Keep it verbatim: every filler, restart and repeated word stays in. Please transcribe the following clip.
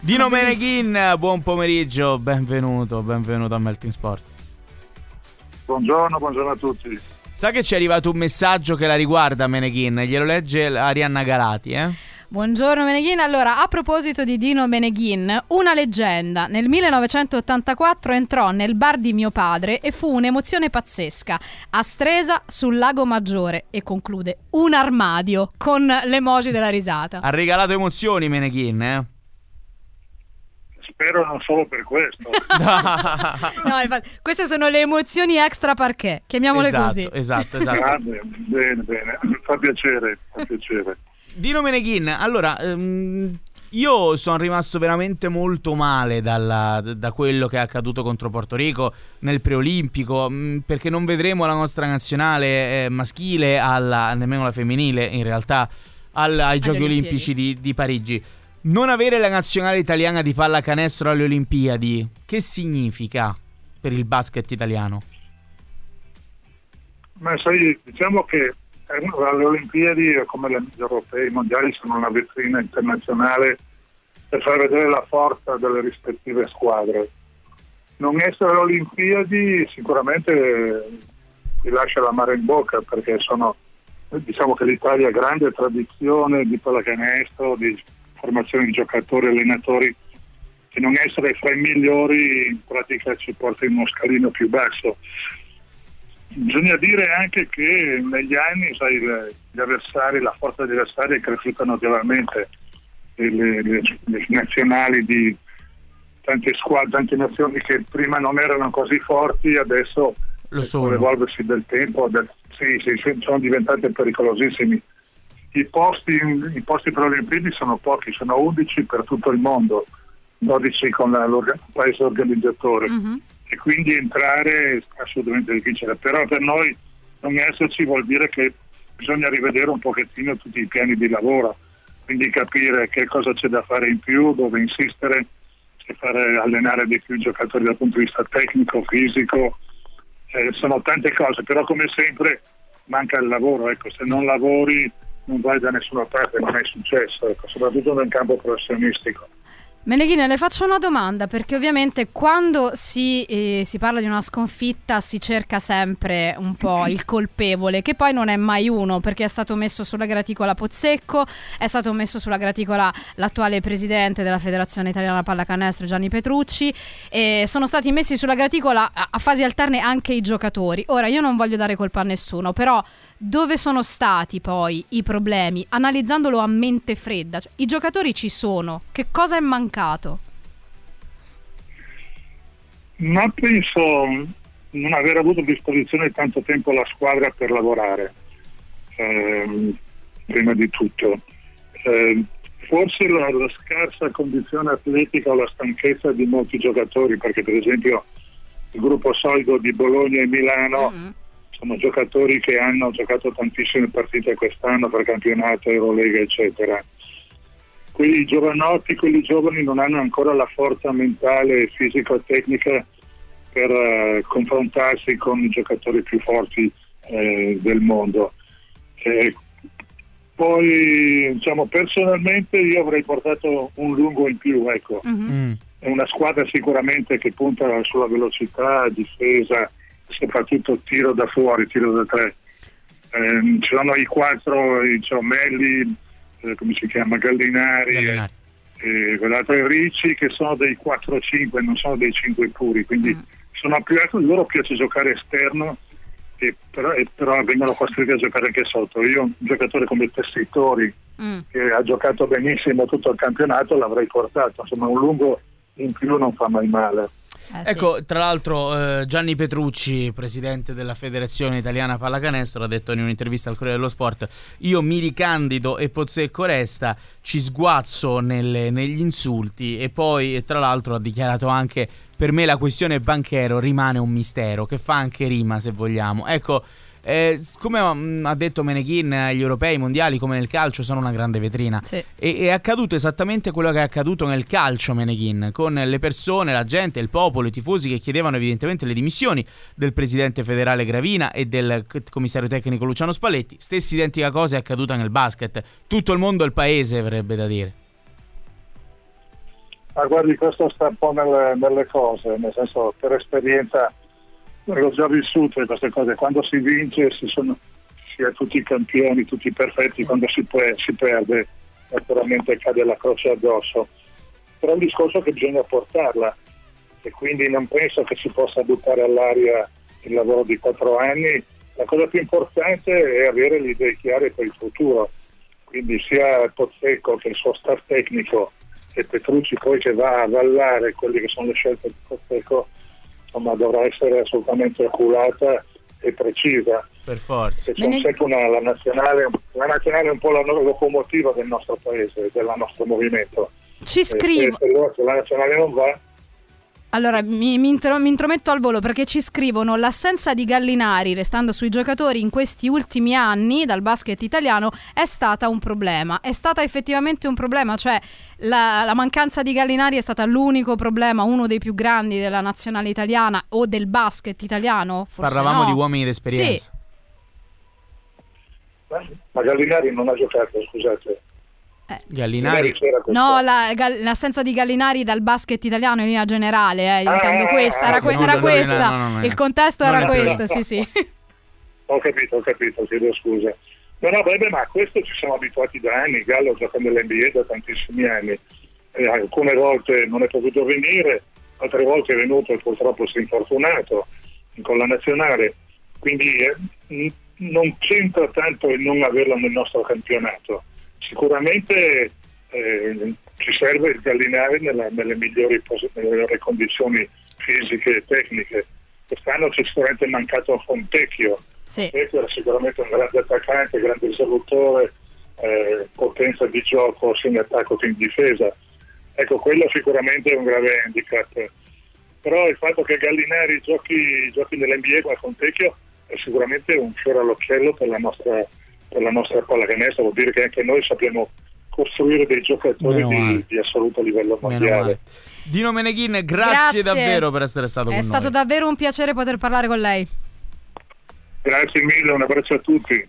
Dino Meneghin, buon pomeriggio, benvenuto, benvenuto a Melting Sport. Buongiorno, buongiorno a tutti. Sa che ci è arrivato un messaggio che la riguarda, Meneghin, glielo legge Arianna Galati, eh? Buongiorno Meneghin, allora a proposito di Dino Meneghin, una leggenda, nel millenovecentottantaquattro entrò nel bar di mio padre e fu un'emozione pazzesca, a Stresa sul Lago Maggiore, e conclude un armadio con l'emoji della risata. Ha regalato emozioni Meneghin, eh? Spero non solo per questo. No, infatti, queste sono le emozioni extra parquet, chiamiamole esatto, così. Esatto, esatto. Grande, bene, bene, fa piacere, fa piacere. Dino Meneghin, allora, ehm, io sono rimasto veramente molto male dalla, da quello che è accaduto contro Porto Rico nel preolimpico, mh, perché non vedremo la nostra nazionale eh, maschile, alla, nemmeno la femminile in realtà, al, ai Giochi Olimpici di, di Parigi. Non avere la nazionale italiana di pallacanestro alle Olimpiadi, che significa per il basket italiano? Ma sai, diciamo che alle Olimpiadi, come gli europei, i mondiali, sono una vetrina internazionale per far vedere la forza delle rispettive squadre. Non essere alle Olimpiadi sicuramente ti lascia l'amaro in bocca, perché sono, diciamo che l'Italia ha grande tradizione di pallacanestro, di formazione di giocatori e allenatori, che non essere fra i migliori in pratica ci porta in uno scalino più basso. Bisogna dire anche che negli anni, sai, gli avversari, la forza degli avversari è cresciuta notevolmente, le, le, le nazionali di tante squadre, tante nazioni che prima non erano così forti, adesso Lo sono. con l'evolversi del tempo del, sì, sì, sono diventate pericolosissimi. I posti, i posti per le Olimpiadi sono pochi, sono undici per tutto il mondo, dodici con la, il paese organizzatore, mm-hmm. e quindi entrare è assolutamente difficile. Però per noi non esserci vuol dire che bisogna rivedere un pochettino tutti i piani di lavoro, quindi capire che cosa c'è da fare in più, dove insistere, se fare allenare di più i giocatori dal punto di vista tecnico, fisico, eh, sono tante cose, però come sempre manca il lavoro, ecco, se non lavori non vai da nessuna parte, non è successo, ecco, soprattutto nel campo professionistico. Meneghin, le faccio una domanda, perché ovviamente quando si, eh, si parla di una sconfitta si cerca sempre un po' il colpevole, che poi non è mai uno, perché è stato messo sulla graticola Pozzecco, è stato messo sulla graticola l'attuale presidente della Federazione Italiana Pallacanestro Gianni Petrucci, e sono stati messi sulla graticola a, a fasi alterne anche i giocatori. Ora, io non voglio dare colpa a nessuno, però dove sono stati poi i problemi, analizzandolo a mente fredda? Cioè, i giocatori ci sono, che cosa è mancato? Ma penso non aver avuto a disposizione tanto tempo la squadra per lavorare, ehm, prima di tutto. Eh, forse la, la scarsa condizione atletica o la stanchezza di molti giocatori, perché per esempio il gruppo solido di Bologna e Milano mm-hmm. sono giocatori che hanno giocato tantissime partite quest'anno per campionato, Eurolega, eccetera. Quelli giovanotti, quelli giovani non hanno ancora la forza mentale, fisico-tecnica per uh, confrontarsi con i giocatori più forti eh, del mondo. Eh, poi, diciamo, personalmente io avrei portato un lungo in più, ecco. Mm-hmm. È una squadra sicuramente che punta sulla velocità, difesa, soprattutto tiro da fuori, tiro da tre. Eh, ci sono i quattro, i Ciomelli, come si chiama, Gallinari, Gallinari. E, e quell'altro è Ricci, che sono dei quattro cinque, non sono dei cinque puri, quindi mm. sono più, loro piace giocare esterno, e però, e però vengono costretti a giocare anche sotto. Io un giocatore come Tessitori mm. che ha giocato benissimo tutto il campionato l'avrei portato, insomma un lungo in più non fa mai male. Eh, ecco, sì. Tra l'altro eh, Gianni Petrucci, presidente della Federazione Italiana Pallacanestro, ha detto in un'intervista al Corriere dello Sport: io mi ricandido e Pozzecco resta, ci sguazzo nelle, negli insulti. E poi e tra l'altro ha dichiarato anche: per me la questione Banchero rimane un mistero, che fa anche rima se vogliamo. Ecco, eh, come mh, ha detto Meneghin, gli europei, i mondiali come nel calcio sono una grande vetrina, sì. e è accaduto esattamente quello che è accaduto nel calcio, Meneghin, con le persone, la gente, il popolo, i tifosi che chiedevano evidentemente le dimissioni del presidente federale Gravina e del commissario tecnico Luciano Spalletti. Stessa identica cosa è accaduta nel basket, tutto il mondo, il paese, verrebbe da dire. Ma guardi, questo sta un po' nelle, nelle cose, nel senso, per esperienza l'ho già vissuto queste cose, quando si vince si sono si è tutti i campioni, tutti i perfetti, quando si, può, si perde naturalmente cade la croce addosso, però è un discorso che bisogna portarla e quindi non penso che si possa buttare all'aria il lavoro di quattro anni. La cosa più importante è avere le idee chiare per il futuro, quindi sia Pozzecco che il suo staff tecnico e Petrucci poi che va a avallare quelle che sono le scelte di Pozzecco, insomma dovrà essere assolutamente oculata e precisa. Per forza. C'è ne... sempre una, la, nazionale, la nazionale è un po' la locomotiva del nostro paese, del nostro movimento. Ci scrivo. E se, se la nazionale non va... Allora, mi, mi, intro, mi intrometto al volo perché ci scrivono: l'assenza di Gallinari, restando sui giocatori in questi ultimi anni dal basket italiano, è stata un problema. È stata effettivamente un problema, cioè la, la mancanza di Gallinari è stata l'unico problema, uno dei più grandi della nazionale italiana o del basket italiano? Forse Parlavamo no. di uomini d'esperienza. Sì. Ma Gallinari non ha giocato, scusate. Gallinari no, la, l'assenza di Gallinari dal basket italiano in linea generale, eh, ah, intendo questa, era, que- era questa, no, no, no, il contesto era questo, sì sì. Ho capito, ho capito, chiedo scusa. No, no, beh, ma a questo ci siamo abituati da anni, Gallo gioca nell'N B A da tantissimi anni, e alcune volte non è potuto venire, altre volte è venuto e purtroppo si è infortunato con la nazionale, quindi eh, non c'entra tanto il non averlo nel nostro campionato. Sicuramente eh, ci serve il Gallinari nella, nelle, migliori, nelle migliori condizioni fisiche e tecniche. Quest'anno ci è sicuramente mancato Fontecchio. Sì. Fontecchio era sicuramente un grande attaccante, grande esercutore, eh, potenza di gioco sia in attacco che in difesa. Ecco, quello sicuramente è un grave handicap. Però il fatto che Gallinari giochi, giochi nell'N B A con Fontecchio è sicuramente un fiore all'occhiello per la nostra per la nostra pallacanestro, vuol dire che anche noi sappiamo costruire dei giocatori di, di assoluto livello mondiale. Dino Meneghin, grazie, grazie davvero per essere stato è con noi. È stato davvero un piacere poter parlare con lei. Grazie mille, un abbraccio a tutti.